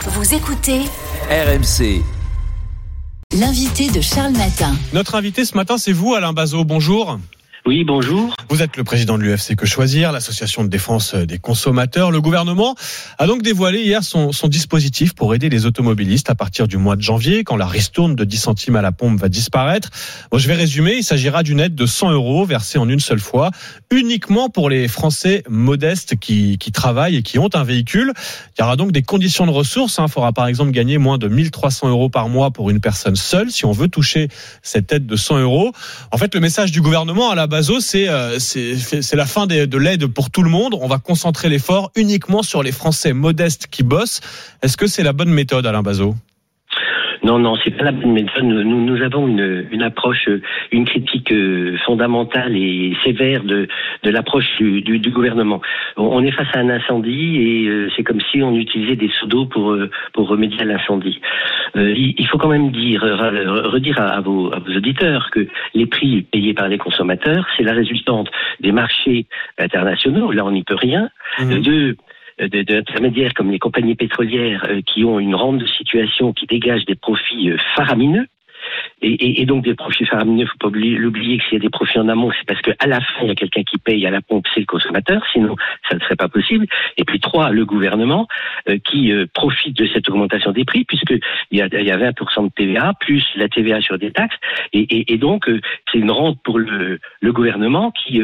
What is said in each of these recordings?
Vous écoutez RMC. L'invité de Charles Matin. Notre invité ce matin, c'est vous, Alain Bazot. Bonjour. Oui, bonjour. Vous êtes le président de l'UFC Que Choisir, l'association de défense des consommateurs. Le gouvernement a donc dévoilé hier son dispositif pour aider les automobilistes à partir du mois de janvier, quand la ristourne de 10 centimes à la pompe va disparaître. Bon, je vais résumer, il s'agira d'une aide de 100 € versée en une seule fois, uniquement pour les Français modestes qui travaillent et qui ont un véhicule. Il y aura donc des conditions de ressources. Il faudra par exemple gagner moins de 1 300 € par mois pour une personne seule, si on veut toucher cette aide de 100 €. En fait, le message du gouvernement à la Bazot, c'est la fin de l'aide pour tout le monde. On va concentrer l'effort uniquement sur les Français modestes qui bossent. Est-ce que c'est la bonne méthode, Alain Bazot ? Non, c'est pas la bonne méthode. Nous avons une approche, une critique fondamentale et sévère de l'approche du gouvernement. On est face à un incendie et c'est comme si on utilisait des seaux d'eau pour remédier à l'incendie. Il faut quand même redire à vos auditeurs que les prix payés par les consommateurs, c'est la résultante des marchés internationaux. Là, on n'y peut rien. D'intermédiaires comme les compagnies pétrolières qui ont une rente de situation qui dégage des profits faramineux. Et donc des profits faramineux, il ne faut pas l'oublier que s'il y a des profits en amont, c'est parce qu'à la fin, il y a quelqu'un qui paye à la pompe, c'est le consommateur, sinon ça ne serait pas possible. Et puis 3, le gouvernement qui profite de cette augmentation des prix, puisqu'il y a 20% de TVA, plus la TVA sur des taxes, et donc c'est une rente pour le gouvernement qui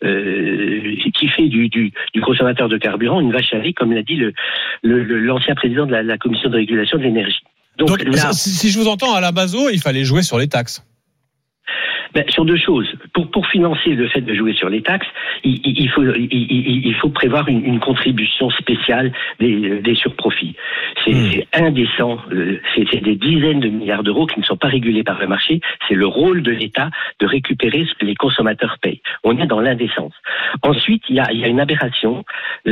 fait du consommateur de carburant une vache à lait, comme l'a dit l'ancien président de la commission de régulation de l'énergie. Donc là, si je vous entends à la Bazot, il fallait jouer sur les taxes. Sur deux choses. Pour financer le fait de jouer sur les taxes, il faut prévoir une contribution spéciale des surprofits. C'est indécent. C'est des dizaines de milliards d'euros qui ne sont pas régulés par le marché. C'est le rôle de l'État de récupérer ce que les consommateurs payent. On est dans l'indécence. Ensuite, il y a une aberration.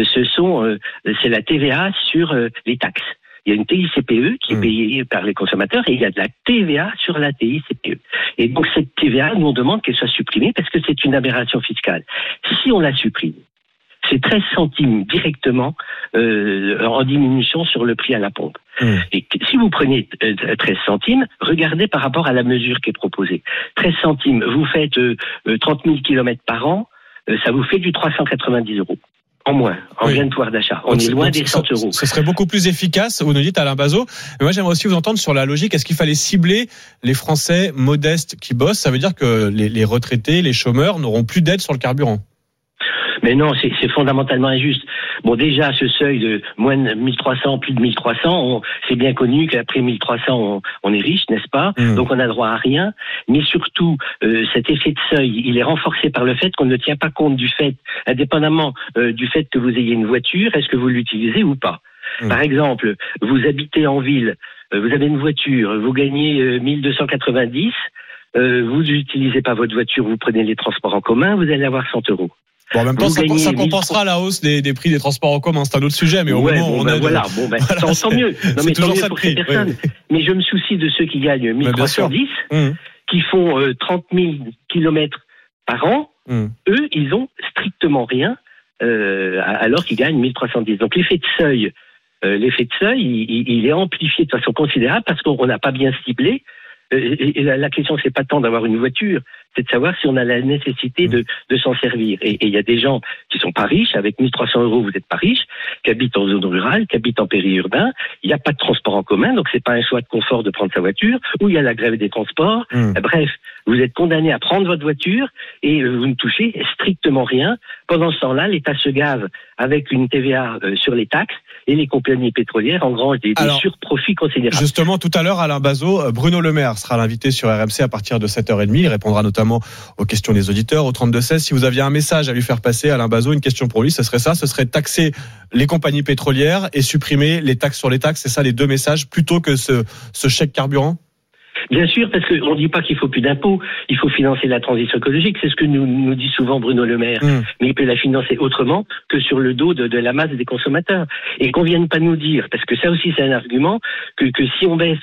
C'est la TVA sur les taxes. Il y a une TICPE qui est payée par les consommateurs et il y a de la TVA sur la TICPE. Et donc cette TVA, nous on demande qu'elle soit supprimée parce que c'est une aberration fiscale. Si on la supprime, c'est 13 centimes directement en diminution sur le prix à la pompe. Et si vous prenez 13 centimes, regardez par rapport à la mesure qui est proposée. 13 centimes, vous faites 30 000 km par an, ça vous fait du 390 €. En moins, gain de pouvoir d'achat. On est loin des 100 €. Ce serait beaucoup plus efficace, vous nous dites, Alain Bazot. Mais moi, j'aimerais aussi vous entendre sur la logique. Est-ce qu'il fallait cibler les Français modestes qui bossent ? Ça veut dire que les retraités, les chômeurs n'auront plus d'aide sur le carburant. Mais non, c'est fondamentalement injuste. Bon, déjà, ce seuil de moins de 1300, plus de 1300, c'est bien connu qu'après 1300, on est riche, n'est-ce pas ? Donc, on n'a droit à rien. Mais surtout, cet effet de seuil, il est renforcé par le fait qu'on ne tient pas compte du fait, indépendamment du fait que vous ayez une voiture, est-ce que vous l'utilisez ou pas ? Par exemple, vous habitez en ville, vous avez une voiture, vous gagnez 1290, vous n'utilisez pas votre voiture, vous prenez les transports en commun, vous allez avoir 100 €. Bon, en même temps, ça compensera la hausse des prix des transports en commun, c'est un autre sujet, mais au moment où on a... Voilà, tant mieux. Non, mais tant mieux pour ces personnes. Oui. Mais je me soucie de ceux qui gagnent 1310, qui font 30 000 kilomètres par an. Eux, ils ont strictement rien, alors qu'ils gagnent 1310. Donc l'effet de seuil, il est amplifié de façon considérable parce qu'on n'a pas bien ciblé. Et la question, c'est pas tant d'avoir une voiture, c'est de savoir si on a la nécessité de s'en servir. Et il y a des gens qui sont pas riches, avec 1300 €, vous n'êtes pas riche, qui habitent en zone rurale, qui habitent en périurbain, il n'y a pas de transport en commun, donc c'est pas un choix de confort de prendre sa voiture, ou il y a la grève des transports. Bref, vous êtes condamné à prendre votre voiture et vous ne touchez strictement rien. Pendant ce temps-là, l'État se gave avec une TVA sur les taxes et les compagnies pétrolières engrangent des surprofits considérables. Justement, tout à l'heure, Alain Bazot, Bruno Le Maire sera l'invité sur RMC à partir de 7h30. Il répondra notamment aux questions des auditeurs au 32-16. Si vous aviez un message à lui faire passer, Alain Bazot, une question pour lui, ce serait taxer les compagnies pétrolières et supprimer les taxes sur les taxes. C'est ça les deux messages, plutôt que ce chèque carburant ? Bien sûr, parce qu'on ne dit pas qu'il faut plus d'impôts, il faut financer la transition écologique, c'est ce que nous dit souvent Bruno Le Maire, mais il peut la financer autrement que sur le dos de la masse des consommateurs. Et qu'on vienne pas nous dire, parce que ça aussi c'est un argument, que si on baisse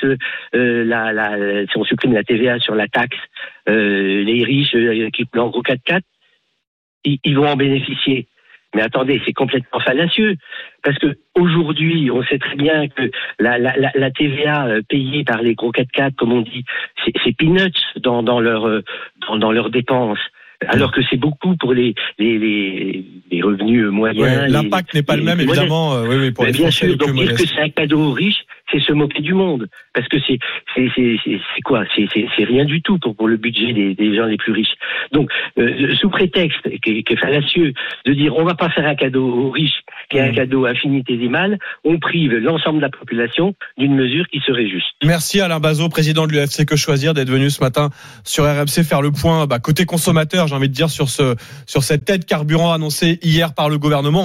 si on supprime la TVA sur la taxe, les riches qui en gros 4x4, ils vont en bénéficier. Mais attendez, c'est complètement fallacieux. Parce que aujourd'hui, on sait très bien que la TVA payée par les gros 4x4, comme on dit, c'est peanuts dans leurs dépenses. Alors que c'est beaucoup pour les revenus moyens. Ouais, l'impact n'est pas le même, évidemment. Oui, pour les bien Français sûr. Donc dire modestes. que c'est un cadeau aux riches, c'est se moquer du monde. Parce que c'est quoi ? C'est rien du tout pour le budget des gens les plus riches. Donc, sous prétexte, qui est fallacieux, de dire on va pas faire un cadeau aux riches, qui est un cadeau infinitésimal, on prive l'ensemble de la population d'une mesure qui serait juste. Merci Alain Bazot, président de l'UFC Que Choisir, d'être venu ce matin sur RMC faire le point côté consommateur, j'ai envie de dire, sur cette aide carburant annoncée hier par le gouvernement.